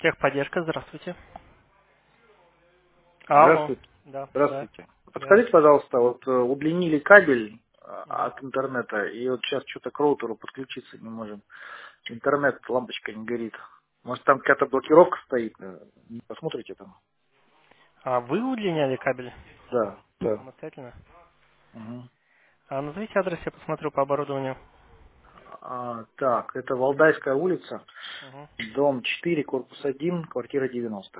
Техподдержка, здравствуйте. Алло. Здравствуйте. Да, да, Здравствуйте. да. Подскажите, пожалуйста, вот удлинили кабель Да. от интернета, и вот сейчас что-то к роутеру подключиться не можем. Интернет, лампочка не горит. Может, там какая-то блокировка стоит? Не посмотрите там? А вы удлиняли кабель Да, да. самостоятельно? Мгм. А назовите адрес, я посмотрю по оборудованию. Так, это Валдайская улица, Мгм. дом 4, корпус 1, квартира 90.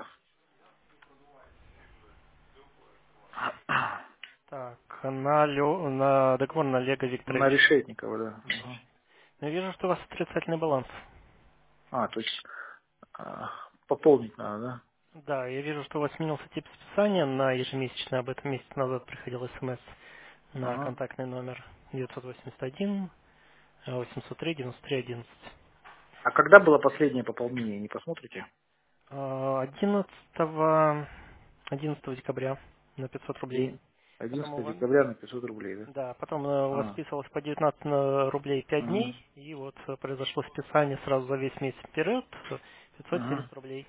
Так, на договор на Олега На Викторовича. Решетникова, да. Ага. Я вижу, что у вас отрицательный баланс. То есть а, пополнить надо, да? Да, я вижу, что у вас сменился тип списания на ежемесячный. Об этом месяц назад приходил смс на Ага. контактный номер 981 803 93 11. А когда было последнее пополнение, не посмотрите? 11 декабря на 500 рублей. День Потом 11 декабря на 500 рублей, да? да, потом у вас А, списывалось по 19 рублей 5 дней, ага, и вот произошло списание сразу за весь месяц вперед, ага. 570 рублей.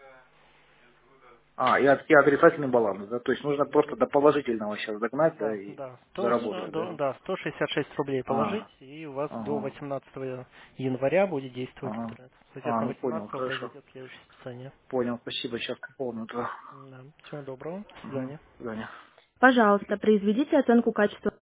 И отрицательный баланс, да? То есть нужно просто до положительного сейчас догнать, да, Да, и да, заработать, да? да, 166 рублей положить, А, и у вас до ага, 18 января будет действовать ага. интернет. Соответственно, Ну понял, 18 хорошо. произойдет следующее списание. Понял, спасибо, сейчас пополню, да. Да, всего доброго, до Угу. свидания. До свидания. Пожалуйста, произведите оценку качества